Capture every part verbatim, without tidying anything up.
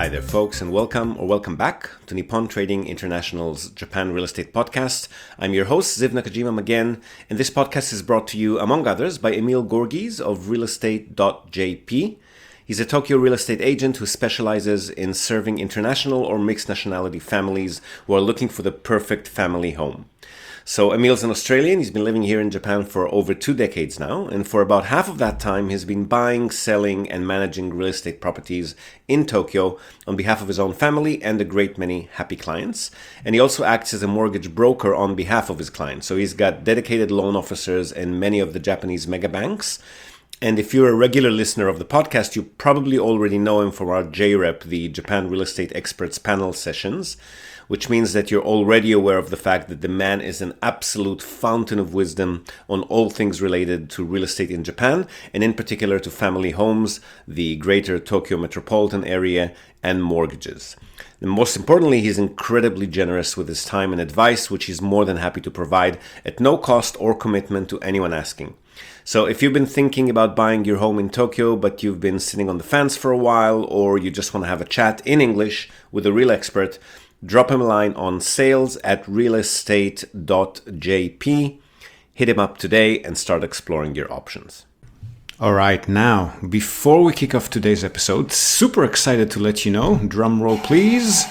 Hi there, folks, and welcome or welcome back to Nippon Trading International's Japan Real Estate Podcast. I'm your host, Ziv Nakajima again, and this podcast is brought to you, among others, by Emil Gorgies of real estate dot j p. He's a Tokyo real estate agent who specializes in serving international or mixed nationality families who are looking for the perfect family home. So Emil's an Australian. He's been living here in Japan for over two decades now, and for about half of that time he's been buying, selling, and managing real estate properties in Tokyo on behalf of his own family and a great many happy clients. And he also acts as a mortgage broker on behalf of his clients. So he's got dedicated loan officers in many of the Japanese mega banks. And if you're a regular listener of the podcast, you probably already know him from our J REP, the Japan Real Estate Experts Panel sessions, which means that you're already aware of the fact that the man is an absolute fountain of wisdom on all things related to real estate in Japan, and in particular to family homes, the greater Tokyo metropolitan area, and mortgages. And most importantly, he's incredibly generous with his time and advice, which he's more than happy to provide at no cost or commitment to anyone asking. So if you've been thinking about buying your home in Tokyo, but you've been sitting on the fence for a while, or you just want to have a chat in English with a real expert, drop him a line on sales at real estate dot j p. Hit him up today and start exploring your options. All right, now, before we kick off today's episode, super excited to let you know, drum roll please,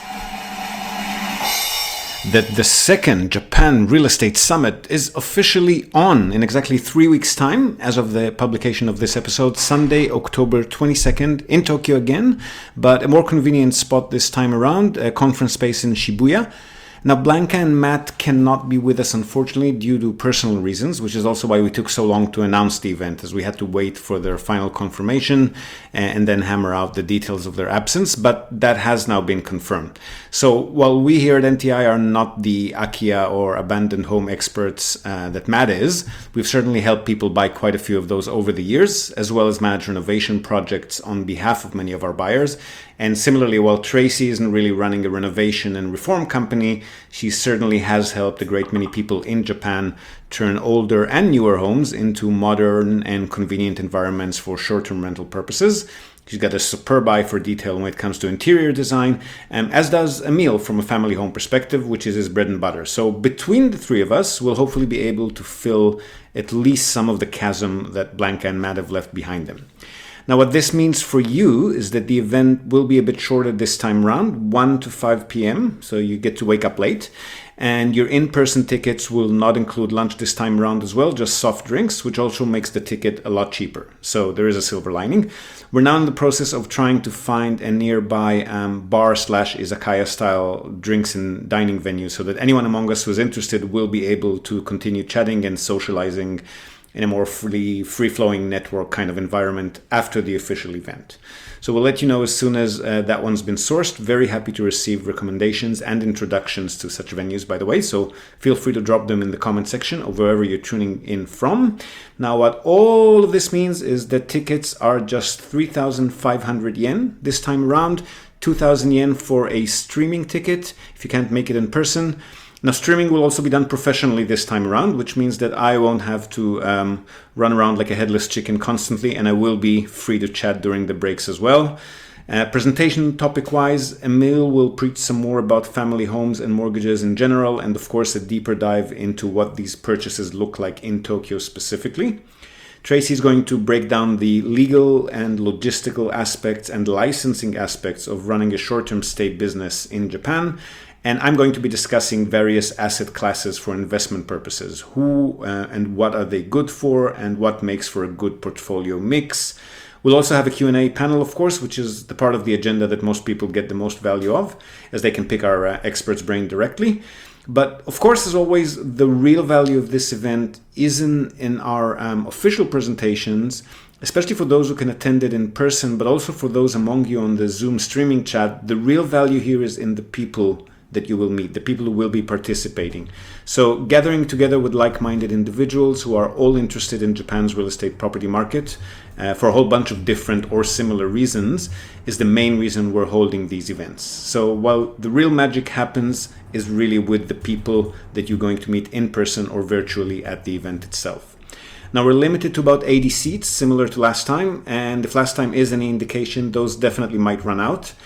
that the second Japan Real Estate Summit is officially on in exactly three weeks' time as of the publication of this episode, Sunday, October twenty-second, in Tokyo again, but a more convenient spot this time around, a conference space in Shibuya. Now, Blanca and Matt cannot be with us, unfortunately, due to personal reasons, which is also why we took so long to announce the event, as we had to wait for their final confirmation and then hammer out the details of their absence, but that has now been confirmed. So while we here at N T I are not the Akiya or abandoned home experts uh, that Matt is, we've certainly helped people buy quite a few of those over the years, as well as manage renovation projects on behalf of many of our buyers. And similarly, while Tracy isn't really running a renovation and reform company, she certainly has helped a great many people in Japan turn older and newer homes into modern and convenient environments for short-term rental purposes. She's got a superb eye for detail when it comes to interior design, um, as does Emil from a family home perspective, which is his bread and butter. So between the three of us, we'll hopefully be able to fill at least some of the chasm that Blanca and Matt have left behind them. Now, what this means for you is that the event will be a bit shorter this time around, one to five p.m., so you get to wake up late. And your in-person tickets will not include lunch this time around as well, just soft drinks, which also makes the ticket a lot cheaper. So there is a silver lining. We're now in the process of trying to find a nearby um, bar slash izakaya-style drinks and dining venue so that anyone among us who's interested will be able to continue chatting and socializing in a more free, free-flowing network kind of environment after the official event. So we'll let you know as soon as uh, that one's been sourced. Very happy to receive recommendations and introductions to such venues, by the way. So feel free to drop them in the comment section or wherever you're tuning in from. Now, what all of this means is that tickets are just three thousand five hundred yen this time around, two thousand yen for a streaming ticket if you can't make it in person. Now, streaming will also be done professionally this time around, which means that I won't have to um, run around like a headless chicken constantly, and I will be free to chat during the breaks as well. Uh, presentation topic-wise, Emil will preach some more about family homes and mortgages in general, and of course a deeper dive into what these purchases look like in Tokyo specifically. Tracy is going to break down the legal and logistical aspects and licensing aspects of running a short-term stay business in Japan. And I'm going to be discussing various asset classes for investment purposes. Who uh, and what are they good for, and what makes for a good portfolio mix. We'll also have a Q and A panel, of course, which is the part of the agenda that most people get the most value of, as they can pick our uh, experts' brain directly. But of course, as always, the real value of this event isn't in our um, official presentations, especially for those who can attend it in person, but also for those among you on the Zoom streaming chat. The real value here is in the people that you will meet, the people who will be participating. So gathering together with like-minded individuals who are all interested in Japan's real estate property market uh, for a whole bunch of different or similar reasons is the main reason we're holding these events. So while the real magic happens is really with the people that you're going to meet in person or virtually at the event itself. Now, we're limited to about eighty seats, similar to last time, and if last time is any indication, those definitely might run out.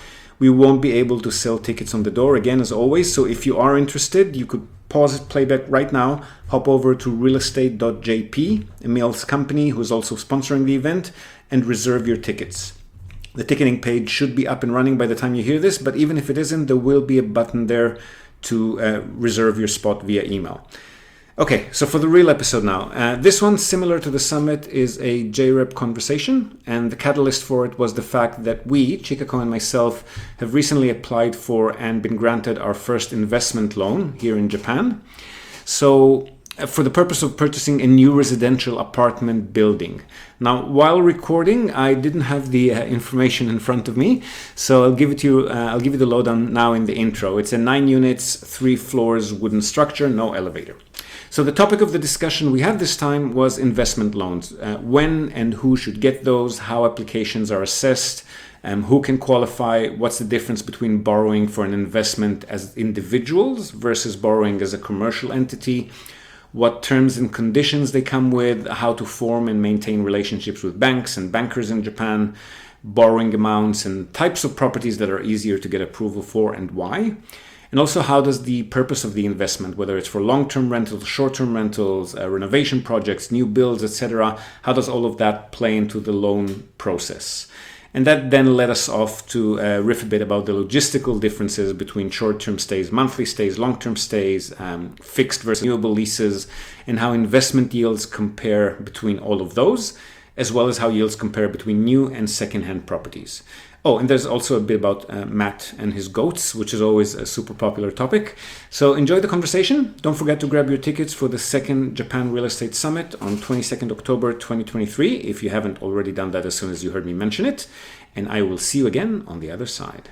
we won't be able to sell tickets on the door again, as always. So if you are interested, you could pause playback right now, hop over to real estate dot j p, Emil's company, who's also sponsoring the event, and reserve your tickets. The ticketing page should be up and running by the time you hear this, but even if it isn't, there will be a button there to uh, reserve your spot via email. Okay, so for the real episode now. Uh, this one, similar to the summit, is a J REP conversation, and the catalyst for it was the fact that we, Chikako and myself, have recently applied for and been granted our first investment loan here in Japan. So, uh, for the purpose of purchasing a new residential apartment building. Now, while recording, I didn't have the uh, information in front of me, so I'll give it to you. Uh, I'll give you the lowdown now in the intro. It's a nine units, three floors wooden structure, no elevator. So the topic of the discussion we had this time was investment loans. Uh, when and who should get those, how applications are assessed, um, who can qualify, what's the difference between borrowing for an investment as individuals versus borrowing as a commercial entity, what terms and conditions they come with, how to form and maintain relationships with banks and bankers in Japan, borrowing amounts and types of properties that are easier to get approval for and why. And also, how does the purpose of the investment, whether it's for long-term rentals, short-term rentals, uh, renovation projects, new builds, et cetera, how does all of that play into the loan process? And that then led us off to uh, riff a bit about the logistical differences between short-term stays, monthly stays, long-term stays, um, fixed versus renewable leases, and how investment yields compare between all of those, as well as how yields compare between new and second-hand properties. Oh, and there's also a bit about uh, Matt and his goats, which is always a super popular topic. So enjoy the conversation. Don't forget to grab your tickets for the second Japan Real Estate Summit on twenty-second October twenty twenty-three, if you haven't already done that as soon as you heard me mention it. And I will see you again on the other side.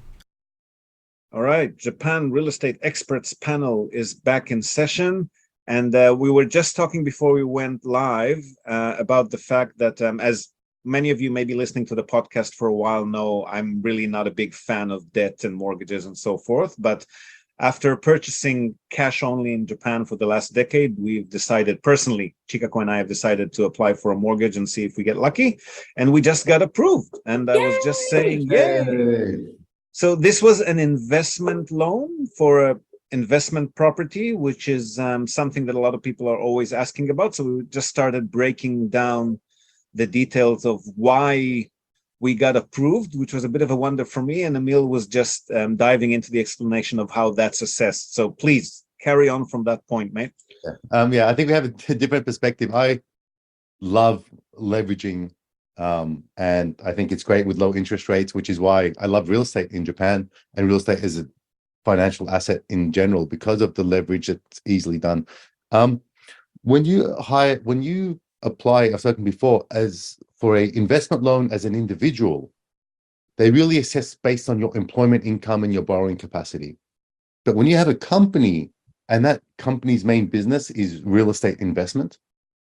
All right, Japan Real Estate Experts panel is back in session. And uh, we were just talking before we went live uh, about the fact that um, as many of you may be listening to the podcast for a while know, I'm really not a big fan of debt and mortgages and so forth. But after purchasing cash only in Japan for the last decade, we've decided, personally, Chikako and I have decided to apply for a mortgage and see if we get lucky. And we just got approved. And I Yay! was just saying, yay! So this was an investment loan for a investment property, which is um, something that a lot of people are always asking about. So we just started breaking down the details of why we got approved, which was a bit of a wonder for me. And Emil was just um, diving into the explanation of how that's assessed. So please carry on from that point, mate. Yeah, um, yeah I think we have a different perspective. I love leveraging, um, and I think it's great with low interest rates, which is why I love real estate in Japan, and real estate is a financial asset in general because of the leverage that's easily done. Um, when you hire, when you apply, I've spoken before, as for a investment loan as an individual, they really assess based on your employment income and your borrowing capacity. But when you have a company and that company's main business is real estate investment,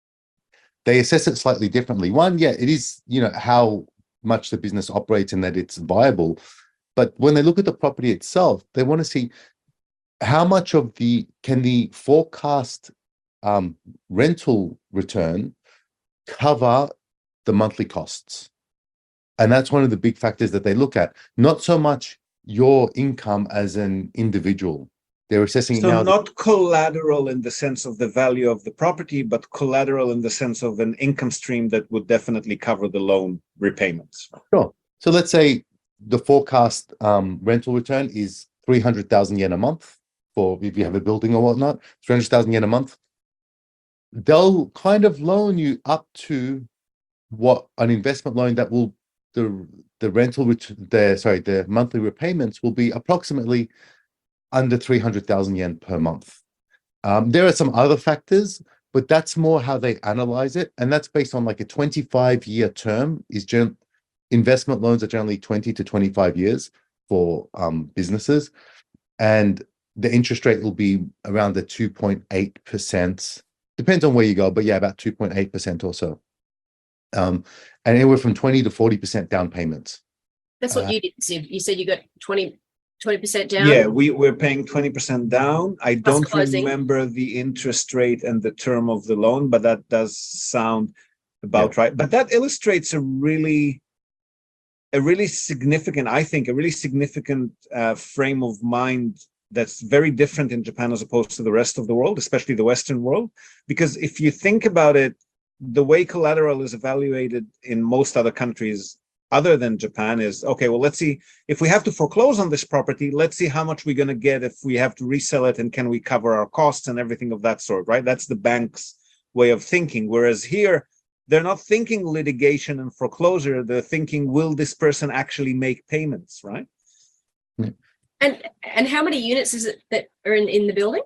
they assess it slightly differently. One, yeah, it is, you know, how much the business operates and that it's viable. But when they look at the property itself, they want to see how much of the, can the forecast um, rental return cover the monthly costs. And that's one of the big factors that they look at, not so much your income as an individual. They're assessing so now not the, collateral in the sense of the value of the property, but collateral in the sense of an income stream that would definitely cover the loan repayments. Sure. So let's say the forecast um, rental return is three hundred thousand yen a month for if you have a building or whatnot, three hundred thousand yen a month. They'll kind of loan you up to what an investment loan that will the the rental the sorry the monthly repayments will be approximately under three hundred thousand yen per month. Um, there are some other factors, but that's more how they analyze it, and that's based on like a twenty-five year term. Is gen- investment loans are generally twenty to twenty-five years for um, businesses, and the interest rate will be around the two point eight percent. Depends on where you go, but yeah, about two point eight percent or so. Um, and anywhere from twenty to forty percent down payments. That's what uh, you did, Zib. You said you got twenty percent down? Yeah, we, we're paying twenty percent down. I don't remember the interest rate and the term of the loan, but that does sound about yeah. right. But that illustrates a really a really significant, I think, a really significant uh, frame of mind that's very different in Japan as opposed to the rest of the world, especially the Western world. Because if you think about it, the way collateral is evaluated in most other countries other than Japan is, okay, well, let's see, if we have to foreclose on this property, let's see how much we're going to get if we have to resell it, and can we cover our costs and everything of that sort, right? That's the bank's way of thinking. Whereas here, they're not thinking litigation and foreclosure. They're thinking, will this person actually make payments, right? And and how many units is it that are in, in the building?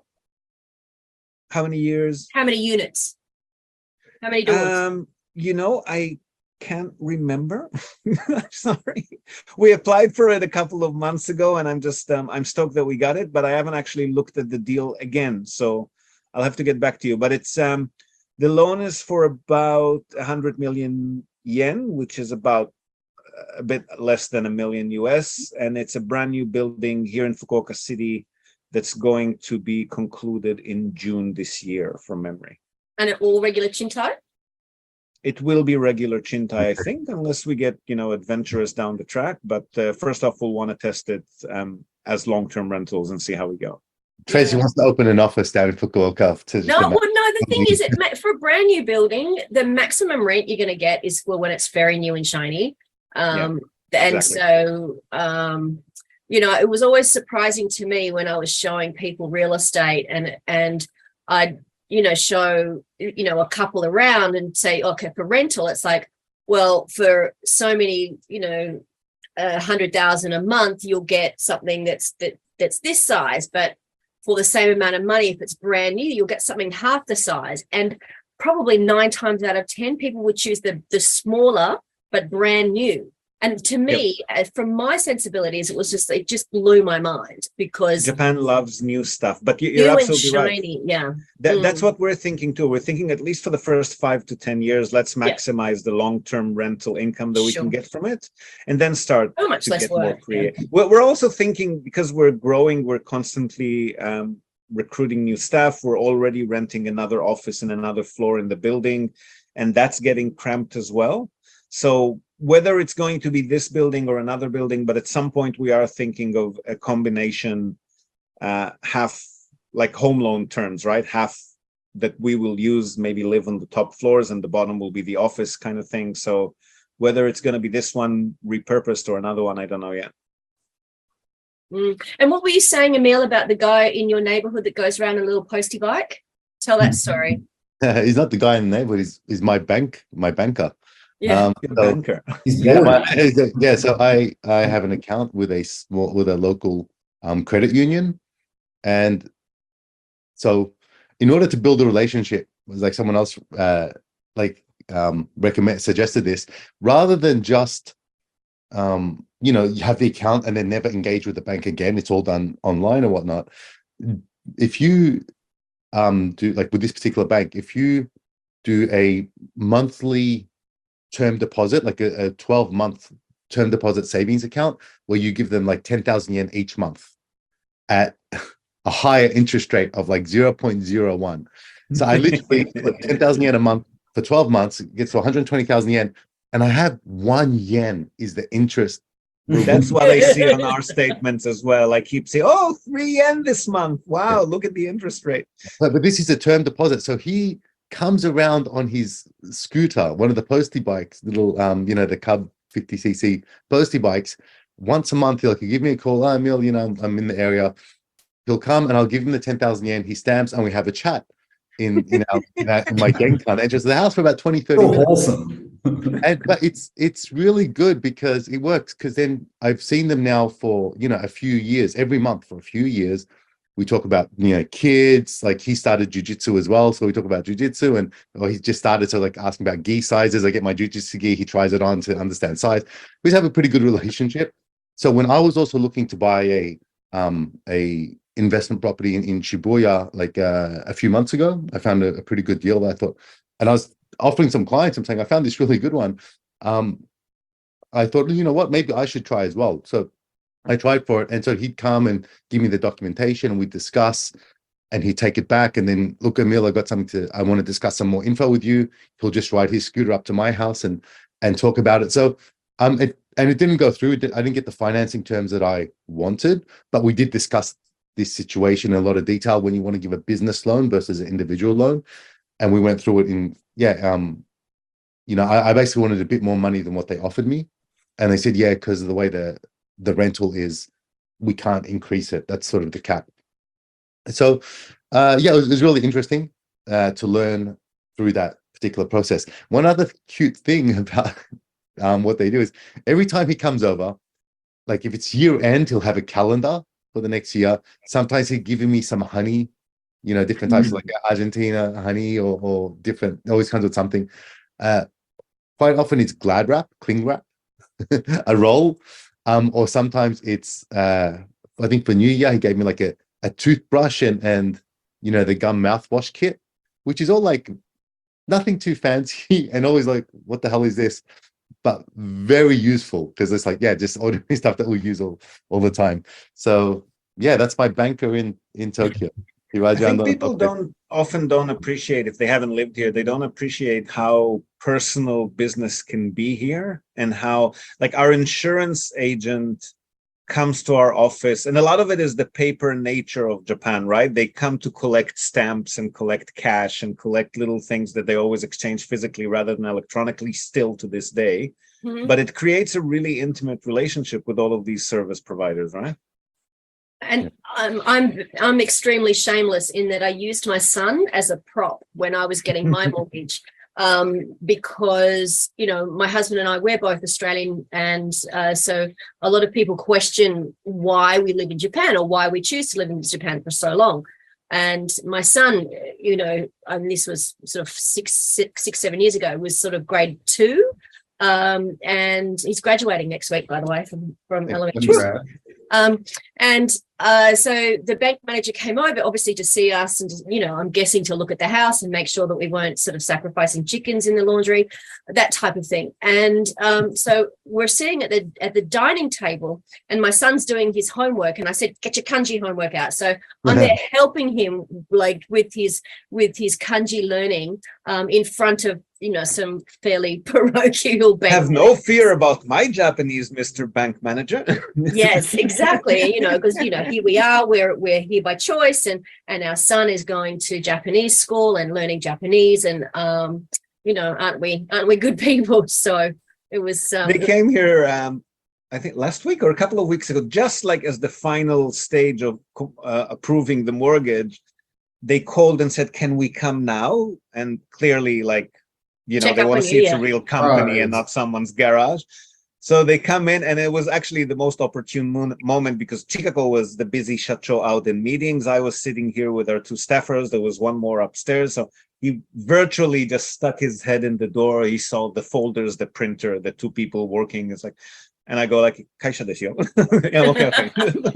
How many years? How many units? How many doors? Um, you know, I can't remember. I'm sorry. We applied for it a couple of months ago, and I'm just um, I'm stoked that we got it, but I haven't actually looked at the deal again. So I'll have to get back to you. But it's um the loan is for about one hundred million yen, which is about a bit less than a million U S, and it's a brand new building here in Fukuoka City that's going to be concluded in June this year, from memory. And it all regular Chintai? It will be regular Chintai, I think, unless we get, you know, adventurous down the track. But uh, first off, we'll want to test it um, as long-term rentals and see how we go. Tracy Yeah. wants to open an office down in Fukuoka. To No, well, no, the thing is, it ma- for a brand new building, the maximum rent you're going to get is for when it's very new and shiny. Um, and exactly. so, um, you know, it was always surprising to me when I was showing people real estate, and, and I'd, you know, show, you know, a couple around and say, okay, for rental, it's like, well, for so many, you know, a hundred thousand a month, you'll get something that's, that, that's this size, but for the same amount of money, if it's brand new, you'll get something half the size. And probably nine times out of ten, people would choose the, the smaller, but brand new. And to me, yep. from my sensibilities, it was just, it just blew my mind, because Japan loves new stuff, but you, you're new absolutely and shiny, right. Yeah. That, Mm. That's what we're thinking too. We're thinking, at least for the first five to ten years, let's Yeah. maximize the long-term rental income that we Sure. can get from it, and then start So much to less get more work. Yeah. creative. We're, we're also thinking, because we're growing, we're constantly um, recruiting new staff. We're already renting another office and another floor in the building, and that's getting cramped as well. So whether it's going to be this building or another building, but at some point we are thinking of a combination, uh, half like home loan terms, right? Half that we will use, maybe live on the top floors, and the bottom will be the office kind of thing. So whether it's going to be this one repurposed or another one, I don't know yet. Mm. And what were you saying, Emil, about the guy in your neighborhood that goes around a little postie bike? Tell that story. he's not the guy in the neighborhood. He's, he's my bank, my banker. Yeah. Um, Good so- banker. He's Yeah, bored. my- yeah. So I I have an account with a small with a local um credit union, and so in order to build a relationship, it was like someone else uh like um recommend suggested this, rather than just um you know, you have the account and then never engage with the bank again. It's all done online or whatnot. If you um do, like with this particular bank, if you do a monthly term deposit, like a, a twelve month term deposit savings account, where you give them like ten thousand yen each month at a higher interest rate of like zero point zero one. So I literally put ten thousand yen a month for twelve months, it gets to one hundred twenty thousand yen, and I have one yen is the interest. That's what I see on our statements as well. I keep saying, oh, three yen this month. Wow, Yeah. look at the interest rate. But, but this is a term deposit. So he comes around on his scooter, one of the postie bikes, little, um, you know, the Cub fifty c c postie bikes. Once a month, he'll like, give me a call. Oh, Emil, you know, I'm, I'm in the area. He'll come and I'll give him the ten thousand yen. He stamps and we have a chat in, in, our, in, our, in my Genkan. And just the house for about twenty, thirty So minutes. wholesome. And, but it's it's really good because it works, because then I've seen them now for, you know, a few years, every month for a few years. We talk about, you know, kids, like he started jujitsu as well. So we talk about jujitsu, and or he just started to like asking about gi sizes. I get my jujitsu gi, he tries it on to understand size. We have a pretty good relationship. So when I was also looking to buy a um a investment property in, in Shibuya, like uh, a few months ago, I found a, a pretty good deal that I thought, and I was offering some clients, I'm saying, I found this really good one. Um, I thought, you know what, maybe I should try as well. So I tried for it. And so he'd come and give me the documentation and we'd discuss, and he'd take it back. And then, look, Emil, I got something to, I want to discuss some more info with you. He'll just ride his scooter up to my house and, and talk about it. So Um, it, and it didn't go through. It did, I didn't get the financing terms that I wanted, but we did discuss this situation in a lot of detail when you want to give a business loan versus an individual loan. And we went through it in, yeah, um, you know, I, I basically wanted a bit more money than what they offered me. And they said, yeah, because of the way the, the rental is, we can't increase it. That's sort of the cap. So, uh, yeah, it was, it was really interesting uh, to learn through that particular process. One other cute thing about um, what they do is every time he comes over, like if it's year end, he'll have a calendar for the next year. Sometimes he's giving me some honey, you know, different types mm. of like Argentina honey or, or different, always comes with something. Uh, quite often it's Glad wrap, cling wrap, a roll. Um, or sometimes it's, uh, I think for New Year, he gave me like a, a toothbrush and, and, you know, the gum mouthwash kit, which is all like nothing too fancy and always like, what the hell is this? But very useful because it's like, yeah, just ordinary stuff that we use all, all the time. So yeah, that's my banker in, in Tokyo. I think people don't often don't appreciate, if they haven't lived here, they don't appreciate how personal business can be here and how, like, our insurance agent comes to our office, and a lot of it is the paper nature of Japan, right? They come to collect stamps and collect cash and collect little things that they always exchange physically rather than electronically still to this day. Mm-hmm. But it creates a really intimate relationship with all of these service providers, right? And I'm I'm I'm extremely shameless in that I used my son as a prop when I was getting my mortgage, um, because, you know, my husband and I, we're both Australian, and uh, so a lot of people question why we live in Japan or why we choose to live in Japan for so long. And my son, you know, and this was sort of six, six, six, seven years ago, was sort of grade two, um, and he's graduating next week, by the way, from from elementary school. Um, and uh, so the bank manager came over, obviously, to see us and, you know, I'm guessing to look at the house and make sure that we weren't sort of sacrificing chickens in the laundry, that type of thing. And um, so we're sitting at the at the dining table and my son's doing his homework. And I said, get your kanji homework out. So I'm there helping him, like, with his with his kanji learning um, in front of, you know, some fairly parochial bank. Have no fear about my Japanese, Mister Bank Manager. Yes, exactly. You know, because, you know, here we are, we're we're here by choice, and and our son is going to Japanese school and learning Japanese, and um, you know, aren't we aren't we good people? So it was. Um, they came here, um, I think last week or a couple of weeks ago, just like as the final stage of uh, approving the mortgage. They called and said, "Can we come now?" And clearly, like, you know, Check they want to see you, it's yeah. a real company oh, and not someone's garage. So they come in, and it was actually the most opportune mo- moment because Chikako was the busy shacho out in meetings. I was sitting here with our two staffers. There was one more upstairs. So he virtually just stuck his head in the door. He saw the folders, the printer, the two people working. It's like, and I go like, "Kaisha desu yo." Yeah, okay, okay.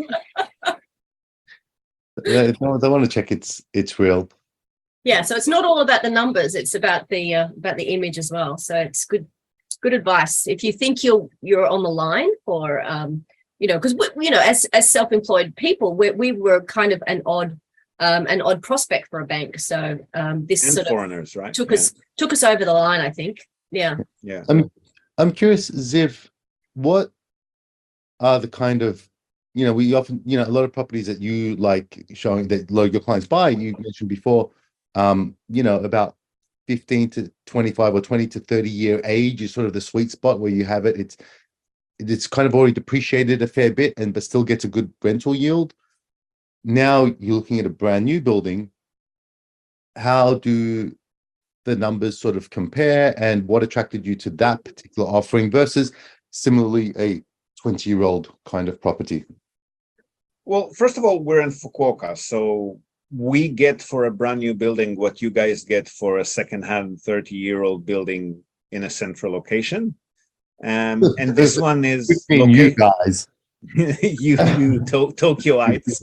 Yeah, if no, they want to check it's it's real. Yeah, so it's not all about the numbers; it's about the uh, about the image as well. So it's good, good advice. If you think you're you're on the line for, um, you know, because you know, as as self-employed people, we we were kind of an odd um, an odd prospect for a bank. So um, this and sort foreigners, of right? took yeah. us took us over the line, I think. Yeah, yeah. I'm I'm curious, Ziv, what are the kind of, you know, we often, you know, a lot of properties that you like showing that your clients buy, you mentioned before, um, you know, about fifteen to twenty-five or twenty to thirty year age is sort of the sweet spot where you have it. It's, it's kind of already depreciated a fair bit and, but still gets a good rental yield. Now you're looking at a brand new building. How do the numbers sort of compare, and what attracted you to that particular offering versus similarly a twenty year old kind of property? Well, first of all, we're in Fukuoka, so we get for a brand new building what you guys get for a second-hand thirty-year-old building in a central location. Um, and this one is located, you guys, you, you to- Tokyoites.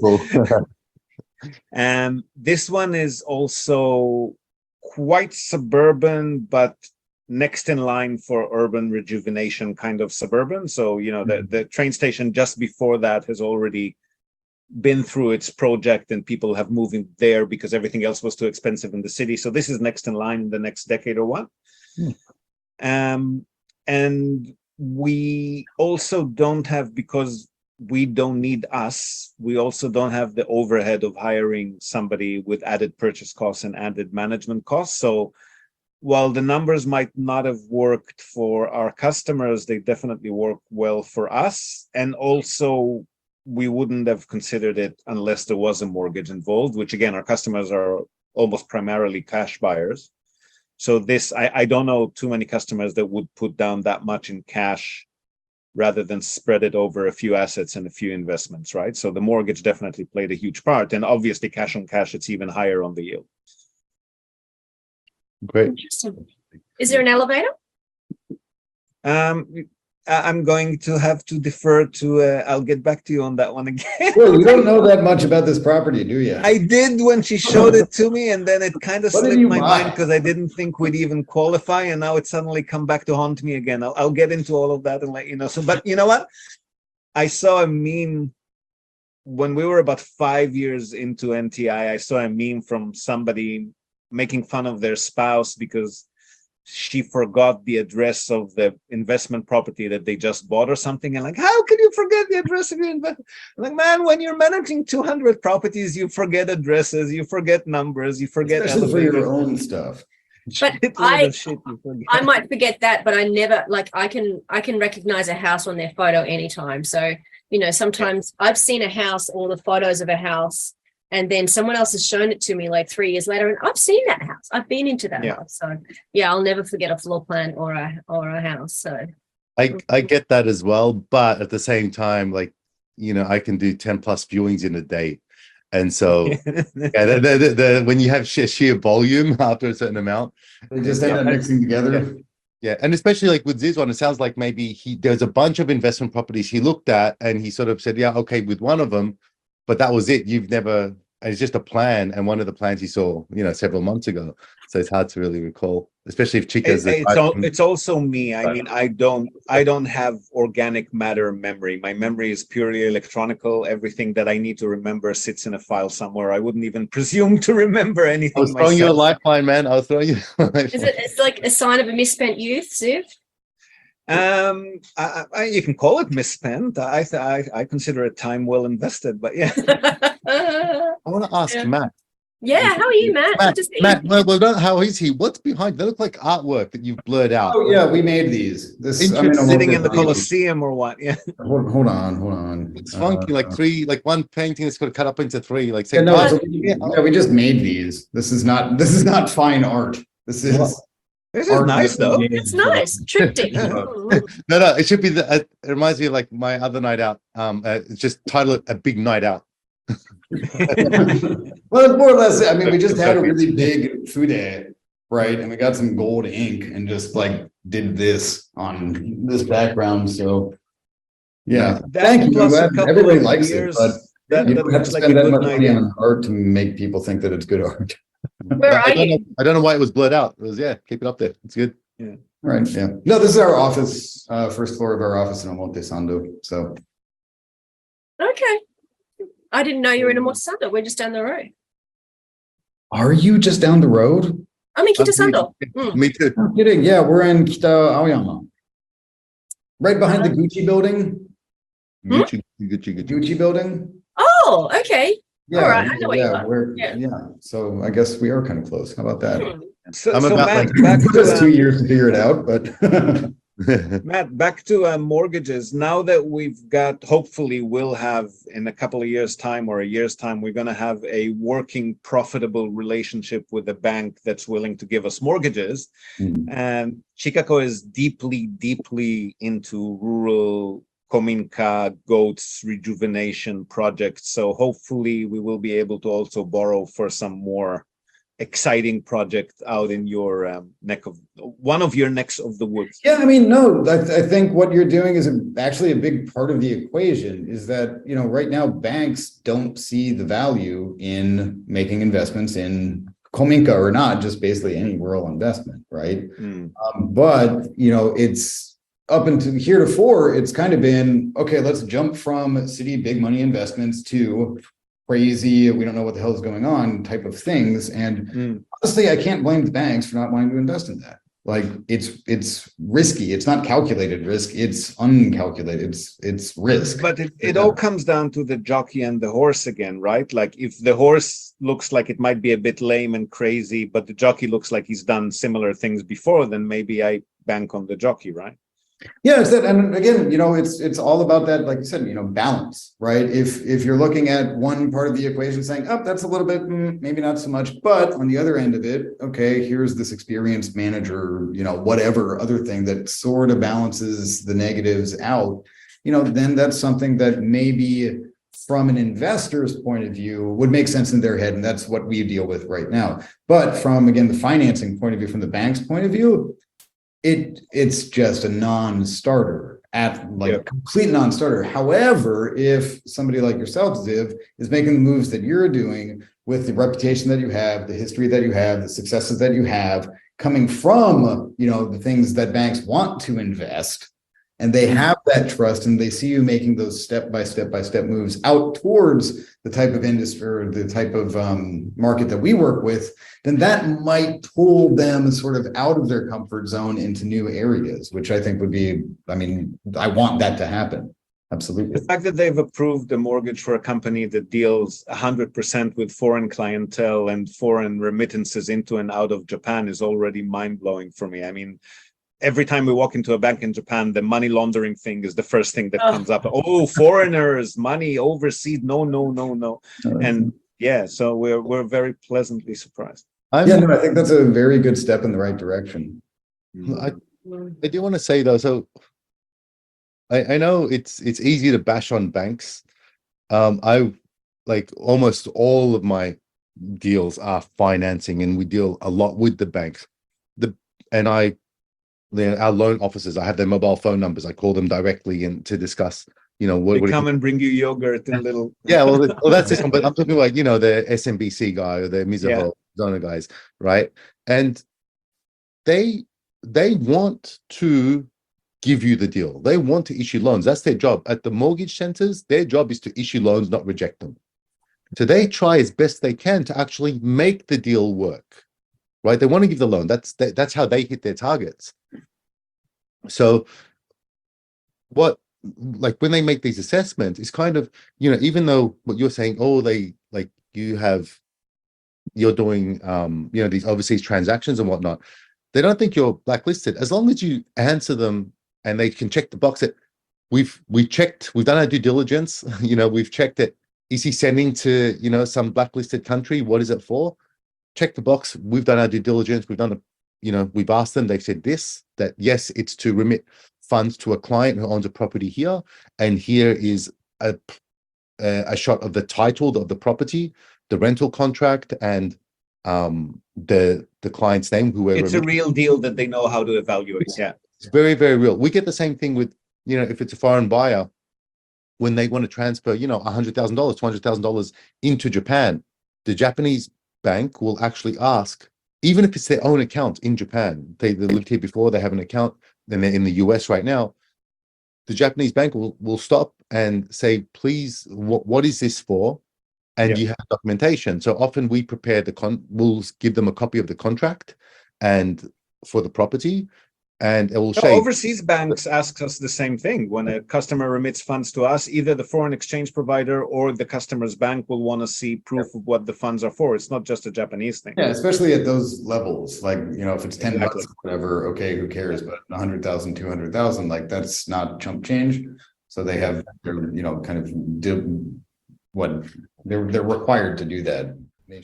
Um, this one is also quite suburban, but next in line for urban rejuvenation, kind of suburban. So, you know, the, the train station just before that has already been through its project and people have moved in there because everything else was too expensive in the city. So this is next in line in the next decade or what. Hmm. Um, and we also don't have, because we don't need us, we also don't have the overhead of hiring somebody with added purchase costs and added management costs. So while the numbers might not have worked for our customers, they definitely work well for us. And also, we wouldn't have considered it unless there was a mortgage involved, which again, our customers are almost primarily cash buyers. So this, I, I don't know too many customers that would put down that much in cash rather than spread it over a few assets and a few investments, right? So the mortgage definitely played a huge part. And obviously cash on cash, it's even higher on the yield. Great. Interesting. Is there an elevator? Um, I- I'm going to have to defer to, uh, I'll get back to you on that one again. Well, you don't know that much about this property, do you? I did when she showed it to me, and then it kind of What did slipped you my buy? mind because I didn't think we'd even qualify, and now it's suddenly come back to haunt me again. I'll, I'll get into all of that and let you know. So, but you know what? I saw a meme when we were about five years into N T I. I saw a meme from somebody making fun of their spouse because she forgot the address of the investment property that they just bought or something. And like, how can you forget the address of your investment? Like, man, when you're managing two hundred properties, you forget addresses, you forget numbers, you forget Especially for elevators. your own stuff. But Shitload I- of shit you forget. I might forget that, but I never like I can I can recognize a house on their photo anytime. So, you know, sometimes I've seen a house or the photos of a house, and then someone else has shown it to me like three years later, and I've seen that house. I've been into that Yeah. house. So yeah, I'll never forget a floor plan or a or a house. So I I get that as well, but at the same time, like, you know, I can do ten plus viewings in a day, and so yeah, the, the, the, the, when you have sheer, sheer volume after a certain amount, They just end up Yeah. mixing together. Yeah. yeah, and especially like with this one, it sounds like maybe he there's a bunch of investment properties he looked at, and he sort of said, yeah, okay, with one of them, but that was it. You've never. And it's just a plan, and one of the plans he saw, you know, several months ago. So it's hard to really recall, especially if Chica's. It's, it's, al- it's also me. I mean, I don't, I don't have organic matter memory. My memory is purely electronical. Everything that I need to remember sits in a file somewhere. I wouldn't even presume to remember anything. I was throwing you a myself. lifeline, man. I was throwing you. A lifeline. is it it's like a sign of a misspent youth, Ziv? Um, I, I, you can call it misspent. I, th- I, I consider it time well invested. But yeah, I want to ask Yeah. Matt. Yeah, how are you, Matt? Good Matt, to see you. Matt well, well, don't- how is he? What's behind? They look like artwork that you've blurred out. Oh yeah, we made these. This I mean, I won't sitting get in the these. Colosseum or what? Yeah. Hold, hold on, hold on. It's funky, Uh, like three, like one painting that's got to cut up into three. Like, Yeah, say, no, oh, so we, yeah, we just made these. This is not this is not fine art. This is This is art nice that we though. made It's for- nice. Triptych. Yeah. Mm. no, no, it should be the. Uh, it reminds me of like my other night out. Um, uh, it's just title it a big night out. Well, more or less. I mean, we just had a really big food day, right? And we got some gold ink and just like did this on this background. So yeah, That thank you. plus a Glad couple Everybody of likes beers, it, but that, you that don't have to looks like a spend that good much night money out. on art to make people think that it's good art. Where I are don't you? know. I don't know why it was blurred out. It was yeah. Keep it up there. It's good. Right. Yeah. No, this is our office, uh, first floor of our office in Monte Sando. So Okay. I didn't know you were in a Morsando. We're just down the road. are you just down the road? I'm in Uh, Kitasando. Mm. Me too. No kidding. Yeah, we're in Kita Aoyama. Right behind the Gucci building. Gucci, Gucci, Gucci. Gucci building. Oh, okay. Yeah, All right, I know where you yeah, are. we're Yeah. yeah. So I guess we are kind of close. How about that? Hmm. So, I'm so about, Matt, like- back It took to, us two um, years to figure it out, but Matt, back to uh, mortgages. Now that we've got, hopefully, we'll have in a couple of years' time or a year's time, we're going to have a working, profitable relationship with a bank that's willing to give us mortgages. Hmm. And Chicago is deeply, deeply into rural Kominka goats rejuvenation projects. So hopefully, we will be able to also borrow for some more exciting project out in your um, neck of one of your necks of the woods. yeah, I mean, no, I, I think what you're doing is a, actually a big part of the equation is that, you know, right now banks don't see the value in making investments in Kominka or not, just basically any rural investment, right? Mm. Um, but, you know, it's up until heretofore, it's kind of been, okay, let's jump from city big money investments to crazy, we don't know what the hell is going on type of things. And Mm. honestly, I can't blame the banks for not wanting to invest in that. Like it's it's risky. It's not calculated risk. It's uncalculated. It's it's risk. But it, it all comes down to the jockey and the horse again, right? Like if the horse looks like it might be a bit lame and crazy, but the jockey looks like he's done similar things before, then maybe I bank on the jockey, right? Yeah, it's that, and again, you know, it's it's all about that, like you said, you know, balance, right? If if you're looking at one part of the equation saying, oh, that's a little bit, mm, maybe not so much, but on the other end of it, okay, here's this experienced manager, you know, whatever other thing that sort of balances the negatives out, you know, then that's something that maybe from an investor's point of view would make sense in their head, and that's what we deal with right now. But from, again, the financing point of view, from the bank's point of view, It it's just a non-starter at like Yep. a complete non-starter. However, if somebody like yourself, Ziv, is making the moves that you're doing with the reputation that you have, the history that you have, the successes that you have, coming from, you know, the things that banks want to invest, and they have that trust and they see you making those step by step by step moves out towards the type of industry or the type of um, market that we work with, then that might pull them sort of out of their comfort zone into new areas, which I think would be, I mean, I want that to happen. Absolutely. The fact that they've approved a mortgage for a company that deals one hundred percent with foreign clientele and foreign remittances into and out of Japan is already mind-blowing for me. I mean, every time we walk into a bank in Japan, the money laundering thing is the first thing that Oh. comes up. Oh, foreigners, money overseas. No, no, no, no. And yeah, so we're we're very pleasantly surprised. I'm, Yeah, no, I think that's a very good step in the right direction. I, I do want to say though, so I, I know it's it's easy to bash on banks. Um, I like almost all of my deals are financing, and we deal a lot with the banks. The and I, the, our loan officers, I have their mobile phone numbers. I call them directly and to discuss, you know, what, They what come and bring you yogurt and little. yeah, well, well, that's this one, but I'm talking like, you know, the S M B C guy or the Mizuho Zona guys, right? And they they want to give you the deal. They want to issue loans. That's their job. At the mortgage centers, their job is to issue loans, not reject them. So they try as best they can to actually make the deal work, right? They want to give the loan. That's that's how they hit their targets. So what, like when they make these assessments, it's kind of, you know, even though what you're saying, oh, they like you have, you're doing, um, you know, these overseas transactions and whatnot, they don't think you're blacklisted as long as you answer them and they can check the box that we've we checked, we've done our due diligence. You know, we've checked it. Is he sending to, you know, some blacklisted country? What is it for? Check the box. We've done our due diligence. We've done a, you know, we've asked them. They've said this, that yes, it's to remit funds to a client who owns a property here, and here is a a, a shot of the title of the property, the rental contract, and um the the client's name. Who we're It's a remitting. real deal that they know how to evaluate. Yeah. It's very, very real. We get the same thing with, you know, if it's a foreign buyer, when they want to transfer, you know, one hundred thousand dollars, two hundred thousand dollars into Japan, the Japanese bank will actually ask, even if it's their own account in Japan, they, they lived here before, they have an account, then they're in the U S right now, the Japanese bank will, will stop and say, please, what, what is this for? And Yeah. you have documentation. So often we prepare the con, we'll give them a copy of the contract and for the property, and it will No, say, overseas banks ask us the same thing. When a customer remits funds to us, either the foreign exchange provider or the customer's bank will want to see proof of what the funds are for. It's not just a Japanese thing. Yeah, especially at those levels, like, you know, if it's ten Exactly. bucks, or whatever, okay, who cares? But a hundred thousand, two hundred thousand, like that's not chump change. So they have, their, you know, kind of do what they're, they're required to do that.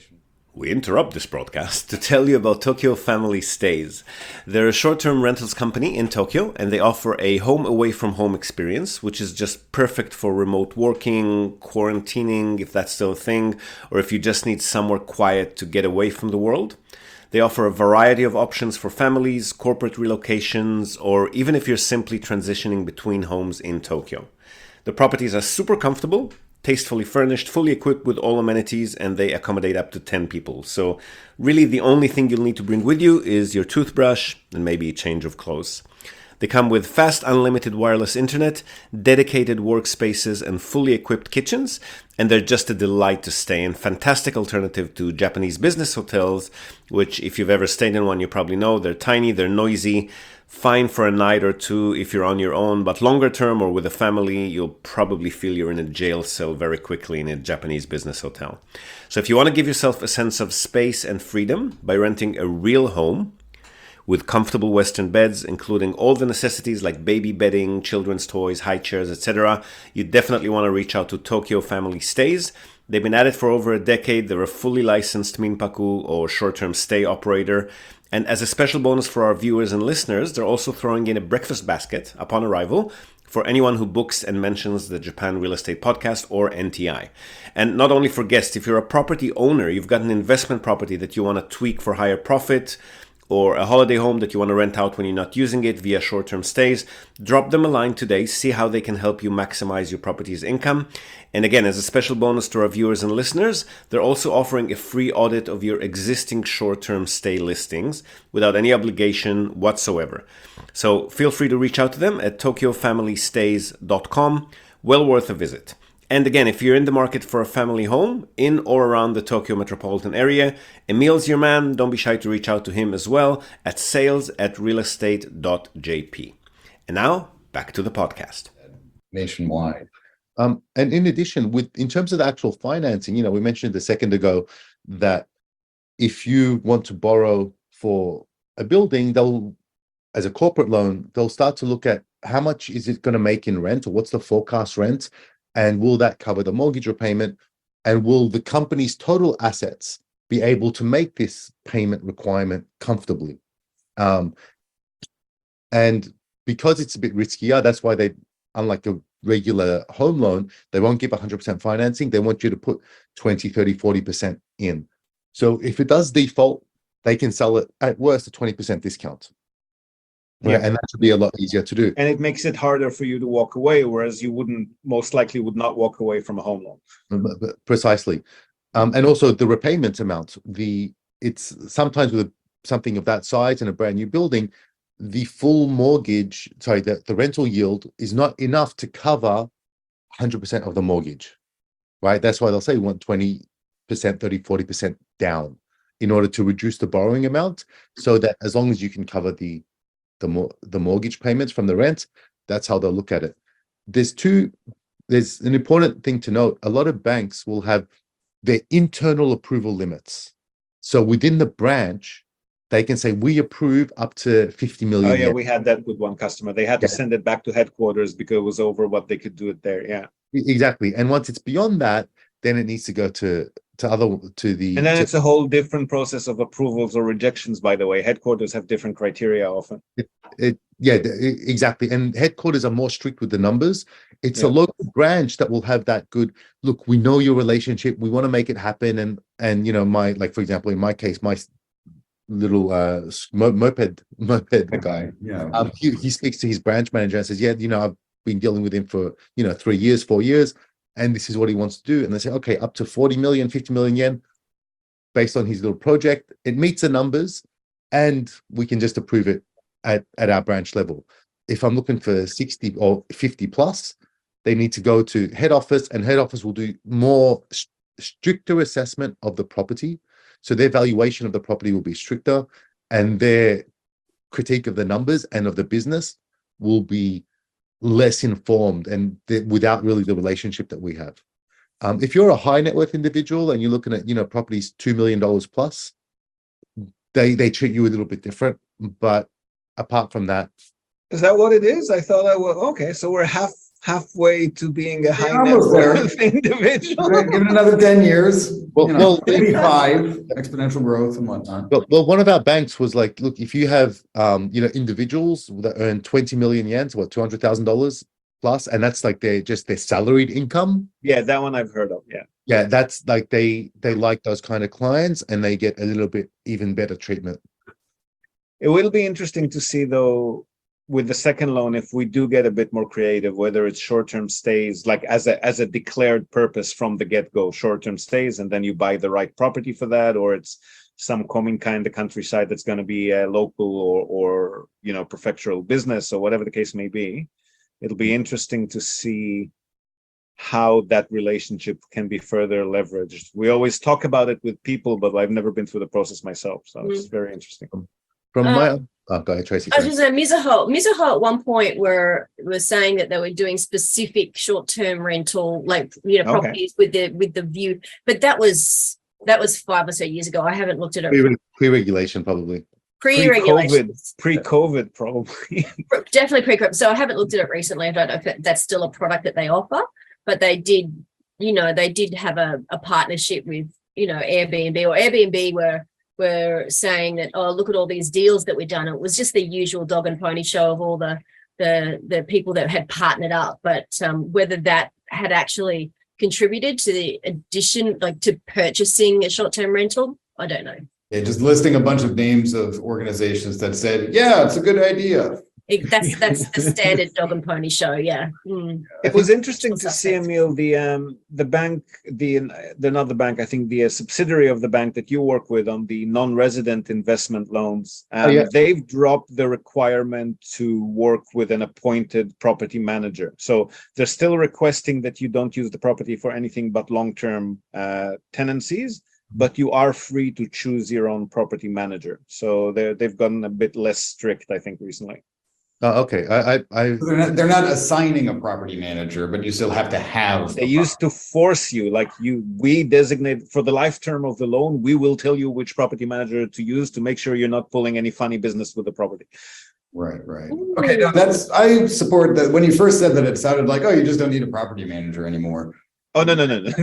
We interrupt this broadcast to tell you about Tokyo Family Stays. They're a short-term rentals company in Tokyo, and they offer a home away from home experience, which is just perfect for remote working, quarantining, if that's still a thing, or if you just need somewhere quiet to get away from the world. They offer a variety of options for families, corporate relocations, or even if you're simply transitioning between homes in Tokyo. The properties are super comfortable, tastefully furnished, fully equipped with all amenities, and they accommodate up to ten people. So really the only thing you'll need to bring with you is your toothbrush and maybe a change of clothes. They come with fast unlimited wireless internet, dedicated workspaces, and fully equipped kitchens, and they're just a delight to stay in. Fantastic alternative to Japanese business hotels, which if you've ever stayed in one, you probably know they're tiny, they're noisy, fine for a night or two if you're on your own, but longer term or with a family, you'll probably feel you're in a jail cell very quickly in a Japanese business hotel. So if you want to give yourself a sense of space and freedom by renting a real home with comfortable Western beds, including all the necessities like baby bedding, children's toys, high chairs, et cetera, you definitely want to reach out to Tokyo Family Stays. They've been at it for over a decade. They're a fully licensed Minpaku or short-term stay operator. And as a special bonus for our viewers and listeners, they're also throwing in a breakfast basket upon arrival for anyone who books and mentions the Japan Real Estate Podcast or N T I. And not only for guests, if you're a property owner, you've got an investment property that you want to tweak for higher profit, or a holiday home that you want to rent out when you're not using it via short-term stays, drop them a line today, see how they can help you maximize your property's income. And again, as a special bonus to our viewers and listeners, they're also offering a free audit of your existing short-term stay listings without any obligation whatsoever. So feel free to reach out to them at tokyo family stays dot com. Well worth a visit. And again, if you're in the market for a family home in or around the Tokyo metropolitan area, Emil's your man. Don't be shy to reach out to him as well at sales at realestate dot j p. And now, back to the podcast. Nationwide. Um, and in addition, with in terms of the actual financing, you know, we mentioned a second ago that if you want to borrow for a building, they'll, as a corporate loan, they'll start to look at how much is it going to make in rent, or what's the forecast rent, and will that cover the mortgage repayment, and will the company's total assets be able to make this payment requirement comfortably? Um, and because it's a bit riskier, that's why they, unlike a regular home loan, they won't give one hundred percent financing. They want you to put twenty, thirty, forty percent in. So if it does default, they can sell it at worst a twenty percent discount. Yeah, and that should be a lot easier to do. And it makes it harder for you to walk away, whereas you wouldn't, most likely would not walk away from a home loan. Precisely. Um, and also the repayment amount, the it's sometimes with something of that size in a brand new building, the full mortgage, sorry, the, the rental yield is not enough to cover one hundred percent of the mortgage, right? That's why they'll say we want twenty percent, thirty, forty percent down in order to reduce the borrowing amount, so that as long as you can cover the the more the mortgage payments from the rent, that's how they'll look at it. There's two, there's an important thing to note. A lot of banks will have their internal approval limits. So within the branch, they can say, we approve up to fifty million. Oh yeah, yen. we had that with one customer. They had to Yeah. send it back to headquarters because it was over what they could do it there. Yeah. Exactly. And once it's beyond that, then it needs to go to to other to the And then to- it's a whole different process of approvals or rejections, by the way. Headquarters have different criteria often. it, yeah, the- e- exactly. And headquarters are more strict with the numbers. It's a Yeah. local branch that will have that good look. We know your relationship. We want to make it happen. And and you know, my like for example, in my case, my s- little uh s- mo- moped moped That guy, yeah. um, he, he speaks to his branch manager and says, yeah, you know, I've been dealing with him for, you know, three years, four years, and this is what he wants to do. And they say, okay, up to forty million, fifty million yen based on his little project. It meets the numbers and we can just approve it at, at our branch level. If I'm looking for sixty or fifty plus, they need to go to head office, and head office will do more st- stricter assessment of the property. So their valuation of the property will be stricter, and their critique of the numbers and of the business will be less informed, and th- without really the relationship that we have. Um, if you're a high net worth individual and you're looking at, you know, properties two million dollars plus, they they treat you a little bit different. But apart from that, Is that what it is? I thought I was okay. So we're half halfway to being a high net almost there. worth individual. Give it another ten years, Well- you know, well, maybe five, exponential growth and whatnot. well, well, one of our banks was like, look, if you have, um, you know, individuals that earn twenty million yen, so what, two hundred thousand dollars plus, and that's like their just their salaried income. Yeah, that one I've heard of. Yeah. Yeah, that's like they they like those kind of clients, and they get a little bit even better treatment. It will be interesting to see, though, with the second loan, if we do get a bit more creative, whether it's short-term stays, like as a as a declared purpose from the get-go, short-term stays, and then you buy the right property for that, or it's some kominka in the countryside that's going to be a local or, or, you know, prefectural business or whatever the case may be. It'll be interesting to see how that relationship can be further leveraged. We always talk about it with people, but I've never been through the process myself. So mm. it's very interesting. From uh, my, oh, go ahead, Tracy. I was just saying, Mizuho, Mizuho at one point were was saying that they were doing specific short-term rental, like, you know, properties okay. with the with the view, but that was that was five or so years ago. I haven't looked at it. Pre- pre-regulation, probably. Pre-regulation. Pre-COVID, probably. Definitely pre-COVID. So I haven't looked at it recently. I don't know if that's still a product that they offer, but they did, you know, they did have a, a partnership with, you know, Airbnb, or Airbnb were were saying that, oh, look at all these deals that we've done. It was just the usual dog and pony show of all the the the people that had partnered up, but um, whether that had actually contributed to the addition, like to purchasing a short-term rental, I don't know. Yeah, just listing a bunch of names of organizations that said, yeah, it's a good idea. It, that's that's the standard dog and pony show, yeah. Mm. It was interesting to see, Emil, the um the bank, the the not the bank, I think the uh, subsidiary of the bank that you work with on the non-resident investment loans. Um, oh, yeah. They've dropped the requirement to work with an appointed property manager. So they're still requesting that you don't use the property for anything but long-term uh, tenancies, but you are free to choose your own property manager. So they they've gotten a bit less strict, I think, recently. Oh, okay. I, I, I they're not, they're not assigning a property manager, but you still have to have. They used to force you, like you, we designate for the life term of the loan. We will tell you which property manager to use to make sure you're not pulling any funny business with the property. Right, right. Okay, no, that's I support that. When you first said that, it sounded like, oh, you just don't need a property manager anymore. Oh no, no, no, no.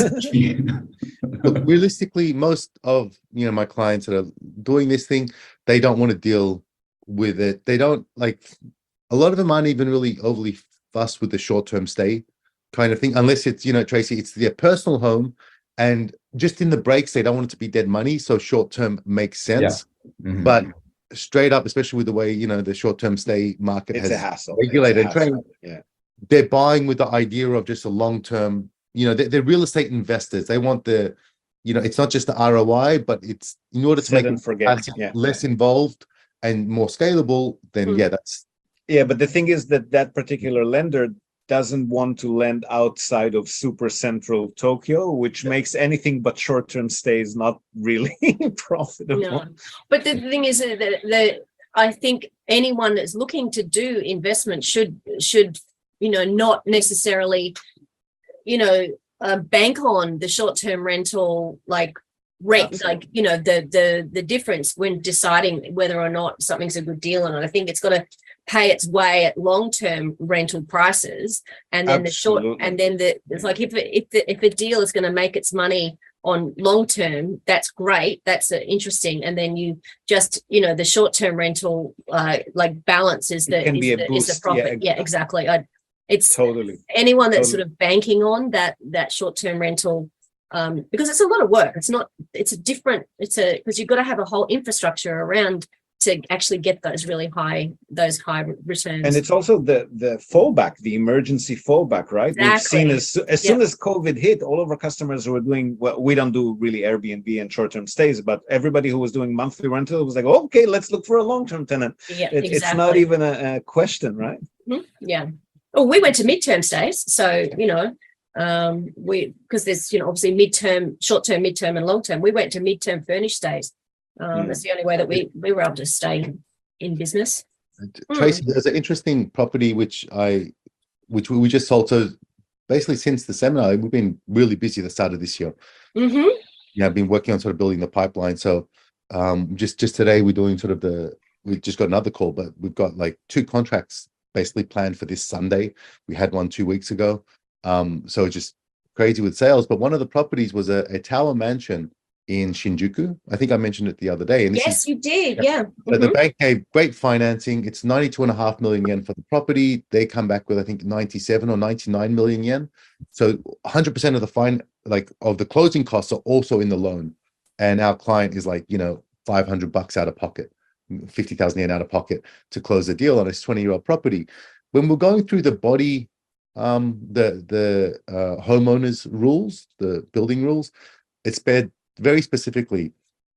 Look, realistically, most of you know my clients that are doing this thing, they don't want to deal with it. They don't like, a lot of them aren't even really overly fussed with the short-term stay kind of thing, unless it's, you know, Tracy, it's their personal home, and just in the breaks they don't want it to be dead money, so short-term makes sense. Yeah. Mm-hmm. But straight up, especially with the way, you know, the short-term stay market it's has a hassle. regulated it's a hassle. Yeah, they're buying with the idea of just a long-term, you know, they're, they're real estate investors. They want the, you know, it's not just the R O I, but it's in order to Set make it forget. Yeah. less involved and more scalable, then mm. yeah, that's yeah. But the thing is that that particular lender doesn't want to lend outside of super central Tokyo, which yeah. makes anything but short-term stays not really profitable. No. But the thing is that, that I think anyone that's looking to do investment should should you know not necessarily you know uh, bank on the short-term rental like. Rate, like, you know, the the the difference when deciding whether or not something's a good deal or not. I think it's got to pay its way at long-term rental prices, and then Absolutely. the short, and then the it's like if if the, if a deal is going to make its money on long-term, that's great, that's uh, interesting, and then you just you know the short-term rental uh, like balance is the is the, is the profit. Yeah, yeah exactly. I, it's totally anyone that's totally. sort of banking on that that short-term rental. Um, because it's a lot of work. It's not, it's a different, it's a, because you've got to have a whole infrastructure around to actually get those really high, those high returns. And it's also the the fallback, the emergency fallback, right? Exactly. We've seen as, as yep. soon as COVID hit, all of our customers who were doing, well, we don't do really Airbnb and short-term stays, but everybody who was doing monthly rental was like, okay, let's look for a long-term tenant. Yeah, it, exactly. It's not even a, a question, right? Mm-hmm. Yeah. Oh, we went to midterm stays. So, you know, um we because there's you know obviously midterm, short-term, midterm and long-term. We went to midterm furnished stays. Um mm. That's the only way that we we were able to stay in business. Tracy, mm. there's an interesting property which I which we, we just sold. So basically since the seminar we've been really busy at the start of this year. Mm-hmm. Yeah, I've been working on sort of building the pipeline. So um just just today we're doing sort of the we just got another call, but we've got like two contracts basically planned for this Sunday. We had one two weeks ago. Um, so just crazy with sales. But one of the properties was a, a tower mansion in Shinjuku. I think I mentioned it the other day. And yes, is, you did. Yeah. So mm-hmm. the bank gave great financing. It's ninety-two and a half million yen for the property. They come back with, I think, ninety-seven or ninety-nine million yen. So one hundred percent of the fine, like of the closing costs are also in the loan. And our client is like, you know, five hundred bucks out of pocket, fifty thousand yen out of pocket to close the deal on this twenty year old property. When we're going through the body um the the uh homeowners rules, the building rules, it said very specifically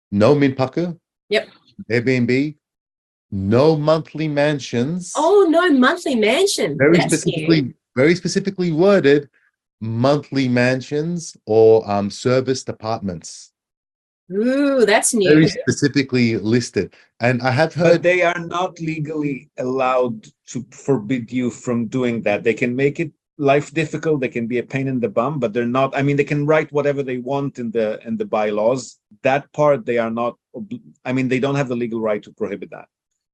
no Minpaku. Yep. Airbnb, no monthly mansions. Oh, no monthly mansion. very That's specifically, new. very specifically worded monthly mansions or um serviced apartments. Ooh, that's new. Very specifically listed. And I have But heard they are not legally allowed to forbid you from doing that. They can make it life difficult. They can be a pain in the bum, but they're not. I mean, they can write whatever they want in the in the bylaws. That part, they are not. I mean, they don't have the legal right to prohibit that.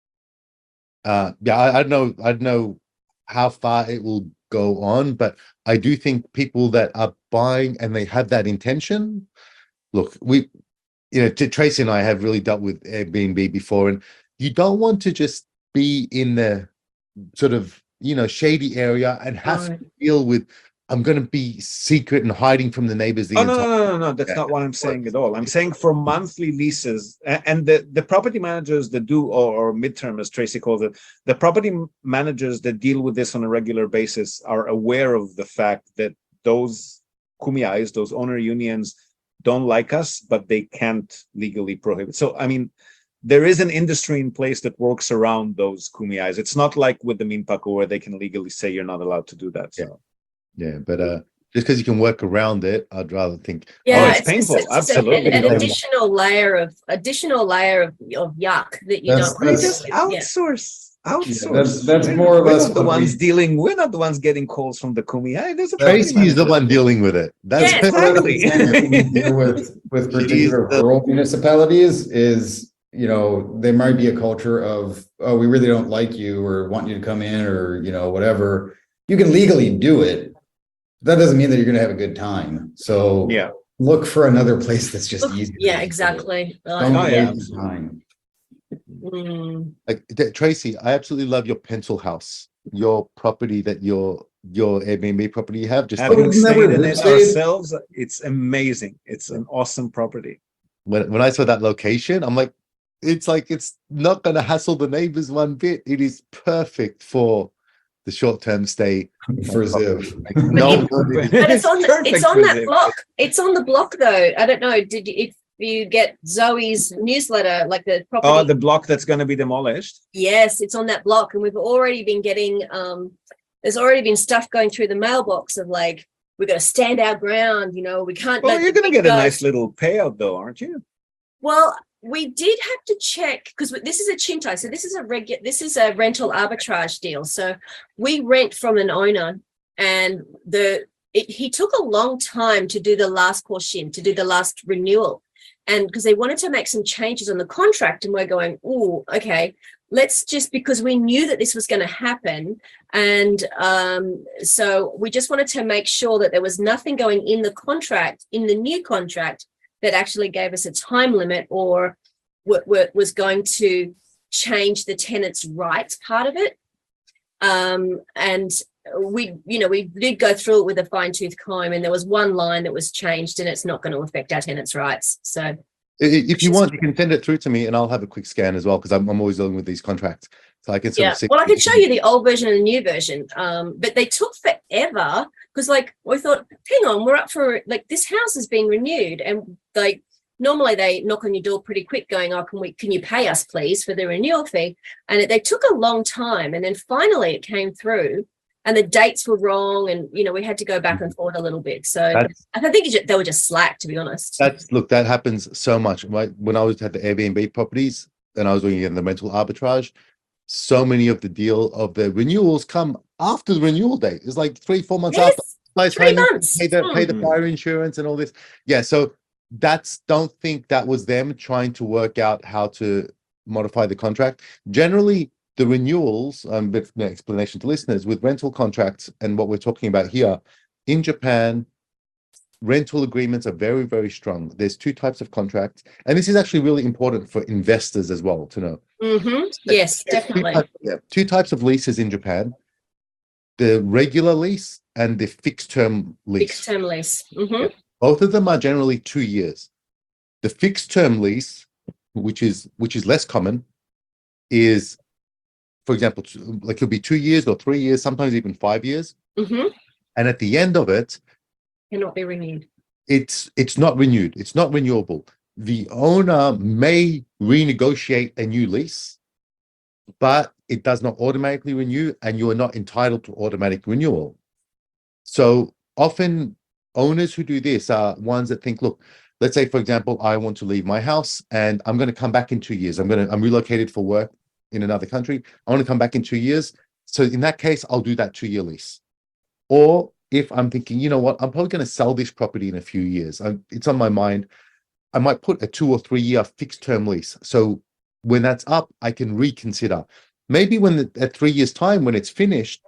uh yeah, I, I don't know, I don't know how far it will go on, but I do think people that are buying and they have that intention. Look, we, you know, T- Tracy and I have really dealt with Airbnb before, and you don't want to just be in the sort of, you know, shady area and have Right. to deal with, I'm going to be secret and hiding from the neighbors the Oh, no, entire no, no, no, no. That's Yeah. not what I'm saying at all. I'm saying for monthly leases a- and the, the property managers that do, or, or midterm, as Tracy calls it, the property m- managers that deal with this on a regular basis are aware of the fact that those kumiais, those owner unions, don't like us, but they can't legally prohibit. So, I mean, there is an industry in place that works around those kumiais. It's not like with the Minpaku where they can legally say you're not allowed to do that. So. Yeah, but uh just because you can work around it, I'd rather think Yeah, Oh, it's just- painful. it's an- Absolutely. An, additional layer of additional layer of, of yuck that you That's- don't. We that's- just outsource. Outsource. That's- that's We're more or not less the what ones we- dealing. We're not the ones getting calls from the kumiyai. There's a Tracy property is the manager. one dealing with it. That's Yes. One of the Exactly. things that we do with, with particular the- rural municipalities is, you know, there might be a culture of, oh, we really don't like you or want you to come in or, you know, whatever. You can legally do it. That doesn't mean that you're gonna have a good time. So Yeah. look for another place that's just Look, easier. yeah, to do it. exactly. Don't Oh, yeah. waste time. Mm. like T- Tracy, I absolutely love your pencil house, your property that your your Airbnb property you have. Just Having like Isn't that stayed where in Rip it stayed? ourselves, it's amazing. It's an awesome property. when, when I saw that location, I'm like, it's like it's not going to hassle the neighbors one bit. It is perfect for the short term stay. For Ziv. Like, no, But it's on the, perfect it's on for that Ziv. block. It's on the block though. I don't know. Did you, if you get Zoe's newsletter, like the property? Oh, the block that's going to be demolished. Yes, it's on that block, and we've already been getting. Um, there's already been stuff going through the mailbox of like, we've got to stand our ground. You know, we can't. Well, let you're the going to big get a guys- nice little payout, though, aren't you? Well, we did have to check because this is a chintai, so this is a regu- this is a rental arbitrage deal. So we rent from an owner, and the it, he took a long time to do the last portion, to do the last renewal, and because they wanted to make some changes on the contract, and we're going, oh, okay, let's just because we knew that this was going to happen, and um, so we just wanted to make sure that there was nothing going in the contract, in the new contract, that actually gave us a time limit or w- w- was going to change the tenant's rights part of it. Um, and we, you know, we did go through it with a fine tooth comb, and there was one line that was changed, and it's not going to affect our tenants' rights. So, I- if you want, you can send it through to me, and I'll have a quick scan as well because I'm, I'm always dealing with these contracts, so I can sort yeah. of see. Well, I can show you the old version and the new version. Um, but they took forever because, like, we thought, hang on, we're up for like this house has been renewed, and like normally they knock on your door pretty quick, going, "Oh, can we? Can you pay us, please, for the renewal fee?" And it, they took a long time, and then finally it came through, and the dates were wrong, and you know we had to go back and forth a little bit. So That's- I think it ju- they were just slack, to be honest. That's look, that happens so much. Right? When I was at the Airbnb properties and I was doing it in the rental arbitrage, so many of the deal of the renewals come after the renewal date. It's like three, four months Yes, after. Like, three pay the- months. Pay the pay the Hmm. fire insurance and all this. Yeah, so that's don't think that was them trying to work out how to modify the contract. Generally, the renewals, um, bit of an explanation to listeners with rental contracts and what we're talking about here in Japan. Rental agreements are very, very strong. There's two types of contracts, and this is actually really important for investors as well to know. hmm Yes, There's two definitely. types- yeah, two types of leases in Japan: the regular lease and the fixed term lease. Fixed term lease. hmm Both of them are generally two years. The fixed term lease, which is which is less common, is, for example, t- like it'll be two years or three years, sometimes even five years, hmm and at the end of it, Cannot be renewed. it's it's not renewed. It's not renewable. the owner may renegotiate a new lease, but it does not automatically renew, and you are not entitled to automatic renewal. So often owners who do this are ones that think, look, let's say, for example, I want to leave my house and I'm going to come back in two years. I'm going to, I'm relocated for work in another country. I want to come back in two years. So in that case, I'll do that two year lease. Or if I'm thinking, you know what, I'm probably going to sell this property in a few years. I'm, it's on my mind. I might put a two or three year fixed term lease. So when that's up, I can reconsider. Maybe when the, at three years time, when it's finished,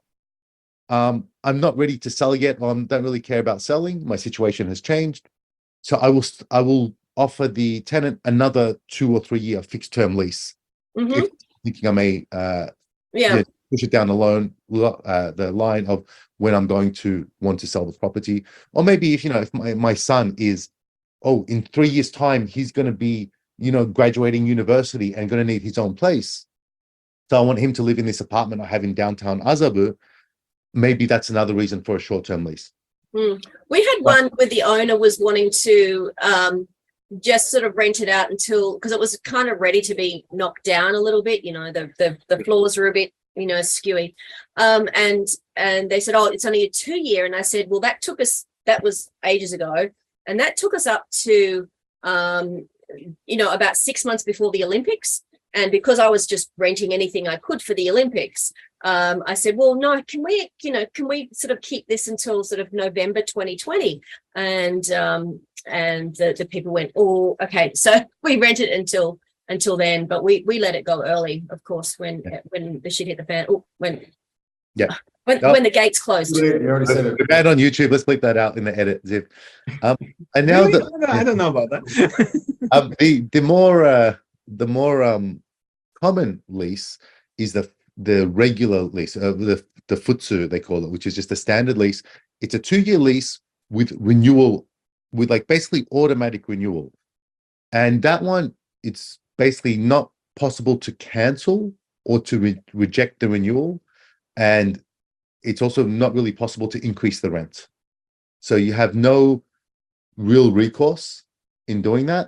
um, I'm not ready to sell yet. I don't really care about selling. My situation has changed. So I will, I will offer the tenant another two or three year fixed term lease. Mhm. If thinking I may, uh, Yeah. yeah, push it down the loan, uh, the line of when I'm going to want to sell the property. Or maybe if, you know, if my, my son is, oh, in three years time, he's going to be, you know, graduating university and going to need his own place. So I want him to live in this apartment I have in downtown Azabu. Maybe that's another reason for a short-term lease. Mm. We had one where the owner was wanting to um, just sort of rent it out until, because it was kind of ready to be knocked down a little bit. You know, the the, the floors were a bit, you know, skewy. Um, and and they said, oh, it's only a two year. And I said, well, that took us, that was ages ago. And that took us up to, um, you know, about six months before the Olympics. And because I was just renting anything I could for the Olympics, um, I said, well, no, can we, you know, can we sort of keep this until sort of November twenty twenty? And um, and the, the people went, oh, okay. So we rented until until then, but we we let it go early, of course, when Yeah. when the shit hit the fan. Oh, when Yeah. when No. when the gates closed. You already said it. We're bad on YouTube. Let's bleep that out in the edit, Zip. Um, and now Really? the, I don't know about that. um, the the more uh, the more um, common lease is the the regular lease, uh, the the futsu they call it, which is just a standard lease. It's a two year lease with renewal, with like basically automatic renewal, and that one it's basically not possible to cancel or to re- reject the renewal, and it's also not really possible to increase the rent. So you have no real recourse in doing that.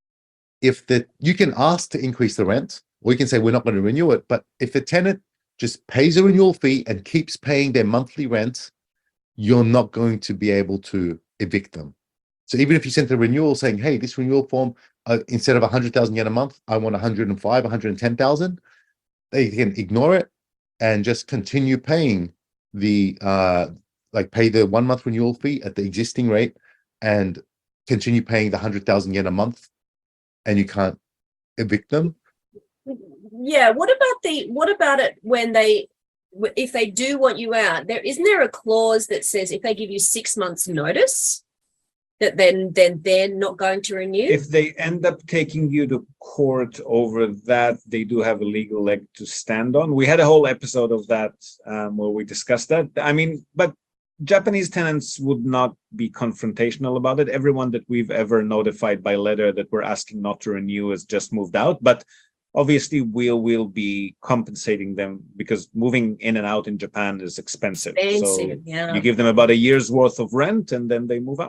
If the you can ask to increase the rent, or you can say we're not going to renew it. But if the tenant just pays a renewal fee and keeps paying their monthly rent, you're not going to be able to evict them. So even if you sent a renewal saying, hey, this renewal form, uh, instead of one hundred thousand yen a month, I want one hundred five, one hundred ten thousand, they can ignore it and just continue paying the, uh, like pay the one month renewal fee at the existing rate and continue paying the one hundred thousand yen a month, and you can't evict them. Yeah. What about the what about it when they if they do want you out? There isn't there a clause that says if they give you six months notice that then then they're not going to renew? If they end up taking you to court over that, they do have a legal leg to stand on. We had a whole episode of that um, where we discussed that. I mean, but Japanese tenants would not be confrontational about it. Everyone that we've ever notified by letter that we're asking not to renew has just moved out. But obviously, we'll will be compensating them because moving in and out in Japan is expensive. Expensive, So yeah. you give them about a year's worth of rent, and then they move out.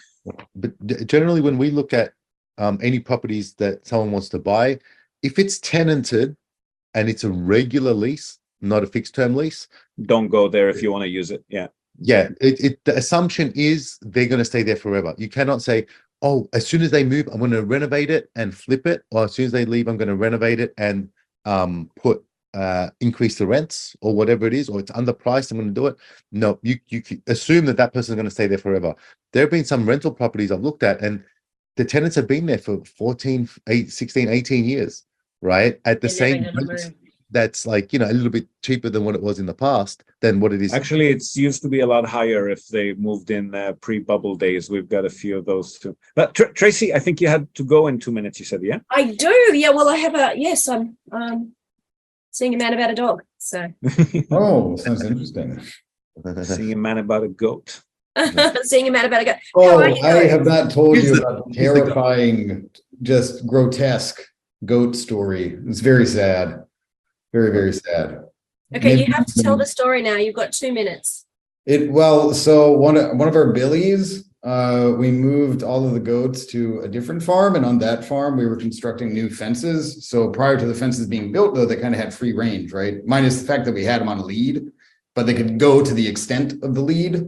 But d- generally, when we look at um, any properties that someone wants to buy, if it's tenanted and it's a regular lease, not a fixed term lease, Don't go there if you want to use it. Yeah. yeah, it, it the assumption is they're going to stay there forever. You cannot say, oh, as soon as they move, I'm going to renovate it and flip it, or as soon as they leave, I'm going to renovate it and um, put uh, increase the rents or whatever it is, or it's underpriced, I'm going to do it. No, you you can assume that that person is going to stay there forever. There have been some rental properties I've looked at, and the tenants have been there for fourteen, eight, sixteen, eighteen years, right? At the They're same never gonna rent. move. That's like, you know, a little bit cheaper than what it was in the past, than what it is. Actually, it's used to be a lot higher if they moved in uh, pre-bubble days. We've got a few of those too. But Tr- Tracy, I think you had to go in two minutes. You said, yeah. I do. Yeah. Well, I have a yes. I'm um seeing a man about a dog. So Oh, sounds interesting. Seeing a man about a goat. seeing a man about a goat. How Oh, are you I going? have not told He's you the- about the he's the goat. terrifying, just grotesque goat story. It's very sad. Very, very sad. Okay, Maybe- you have to tell the story now. You've got two minutes. It well, so one of one of our billies uh, we moved all of the goats to a different farm, and on that farm, we were constructing new fences. So prior to the fences being built, though, they kind of had free range, right? Minus the fact that we had them on a lead, but they could go to the extent of the lead.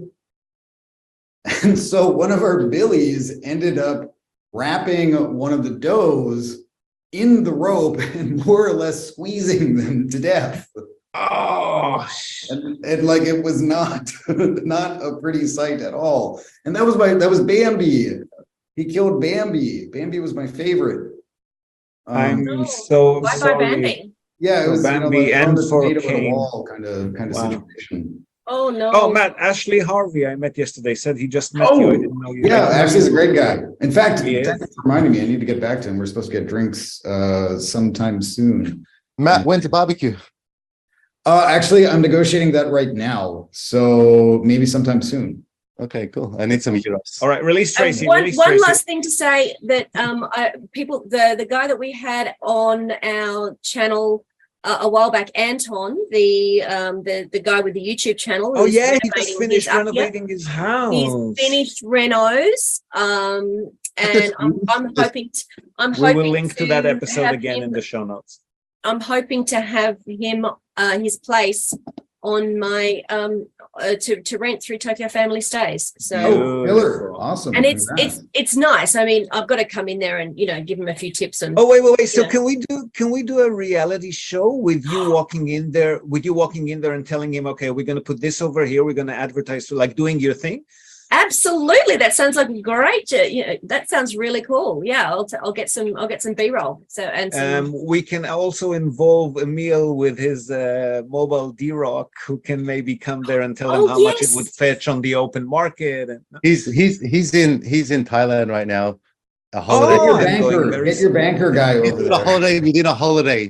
And so one of our billies ended up wrapping one of the does in the rope and more or less squeezing them to death. Oh, And, and like it was not not a pretty sight at all. And that was my that was Bambi. He killed Bambi. Bambi was my favorite. Um, I'm No. so Bye bye, sorry. Bambi. yeah, it for was you know, Bambi like and on the for tomato on the Cain. wall kind of kind of Wow. situation. Oh no. Oh, Matt, Ashley Harvey, I met yesterday, said he just met you. I didn't know you. Yeah, actually, he's a great guy. In fact, He is. thanks for reminding me. I need to get back to him. We're supposed to get drinks uh sometime soon. Matt went to barbecue. Uh, actually, I'm negotiating that right now, so maybe sometime soon. Okay, cool. I need some euros. All right, release And Tracy. one release one Tracy. last thing to say that um I, people the the guy that we had on our channel uh, a while back, Anton, the um the the guy with the YouTube channel. Oh who's yeah, he renovating just his finished up- yeah, renovating his house. He's finished renos. Um, and I'm, I'm hoping to, I'm We hoping will link to that episode have again him- in the show notes. I'm hoping to have him uh his place on my um uh, to to rent through Tokyo Family Stays. So. Oh, killer! Beautiful. Awesome. And it's Congrats. it's it's nice. I mean, I've got to come in there and you know give him a few tips and Oh wait, wait, wait. So Yeah. can we do can we do a reality show with you walking in there, with you walking in there and telling him, okay, we're gonna put this over here, we're gonna advertise, so like doing your thing? absolutely. That sounds like a great. Uh, you know, that sounds really cool. Yeah, I'll t- I'll get some I'll get some B roll. So and some, Um, we can also involve Emil with his uh, mobile D-Rock, who can maybe come there and tell him Oh, how much it yes. would fetch on the open market. And, He's he's he's in he's in Thailand right now. A Oh, holiday. Get your I'm going banker, very get your banker guy He's over doing a there. holiday within a holiday.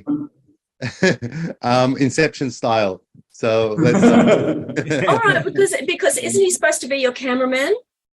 um, Inception style. So let's. uh, all right, because because isn't he supposed to be your cameraman?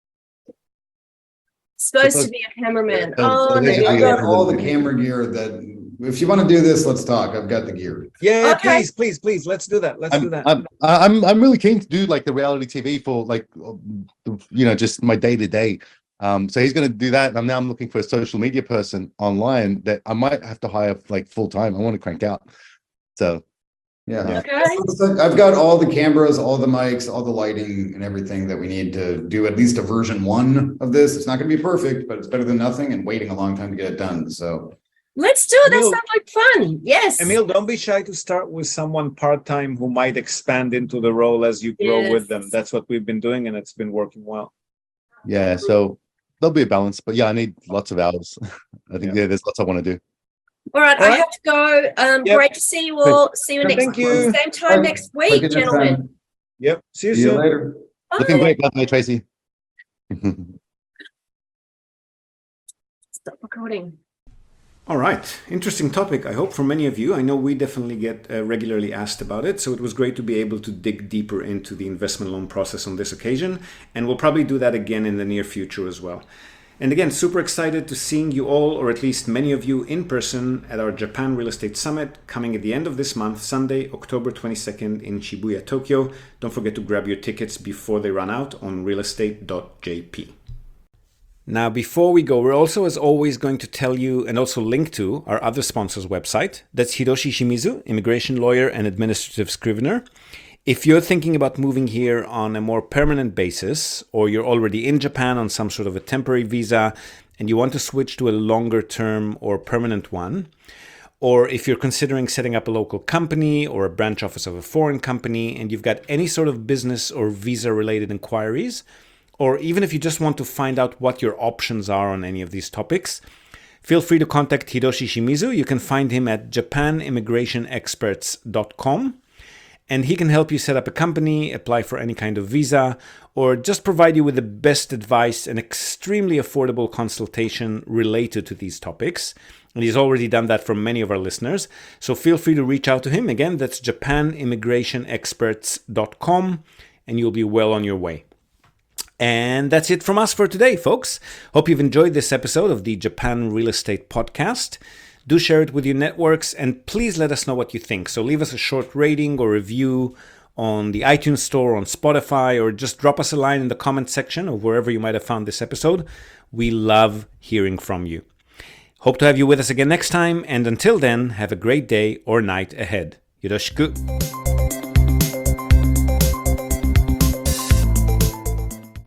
Supposed to be a cameraman. Yeah, Oh, so no, there's Hey, your I've you're- got all the camera gear that. If you want to do this, let's talk. I've got the gear. yeah, Okay. please, please, please, let's do that. Let's do I'm, that. I'm I'm I'm really keen to do like the reality T V for like you know just my day to day. Um, so he's going to do that. And now I'm looking for a social media person online that I might have to hire like full time. I want to crank out. So Yeah. Yeah. okay. So I've got all the cameras, all the mics, all the lighting and everything that we need to do at least a version one of this. It's not going to be perfect, but it's better than nothing and waiting a long time to get it done. So Let's do it. That Emil- sounds like fun. Yes. Emil, don't be shy to start with someone part-time who might expand into the role as you grow with them. Yes. That's what we've been doing, and it's been working well. yeah, so there'll be a balance. But yeah, I need lots of hours. I think Yeah. yeah, there's lots I want to do. All right, All I right. have to go. Um, Yep. Great to see you all. See you Thank next you. same time next week, Take it next gentlemen. time. Yep. See you See you soon. later. Looking Bye. great, by the way, Tracy. Stop recording. All right, interesting topic. I hope for many of you. I know we definitely get uh, regularly asked about it, so it was great to be able to dig deeper into the investment loan process on this occasion, and we'll probably do that again in the near future as well. And again, super excited to seeing you all, or at least many of you, in person at our Japan Real Estate Summit coming at the end of this month, Sunday, October twenty-second in Shibuya, Tokyo. Don't forget to grab your tickets before they run out on realestate dot j p. Now, before we go, we're also, as always, going to tell you and also link to our other sponsor's website. That's Hiroshi Shimizu, immigration lawyer and administrative scrivener. If you're thinking about moving here on a more permanent basis, or you're already in Japan on some sort of a temporary visa and you want to switch to a longer term or permanent one, or if you're considering setting up a local company or a branch office of a foreign company and you've got any sort of business or visa related inquiries, or even if you just want to find out what your options are on any of these topics, feel free to contact Hiroshi Shimizu. You can find him at japan immigration experts dot com, and he can help you set up a company, apply for any kind of visa, or just provide you with the best advice and extremely affordable consultation related to these topics. And he's already done that for many of our listeners. So feel free to reach out to him. Again, that's japan immigration experts dot com, and you'll be well on your way. And that's it from us for today, folks. Hope you've enjoyed this episode of the Japan Real Estate Podcast. Do share it with your networks, and please let us know what you think. So leave us a short rating or review on the iTunes Store, on Spotify, or just drop us a line in the comment section of wherever you might have found this episode. We love hearing from you. Hope to have you with us again next time, and until then, have a great day or night ahead. Yoroshiku.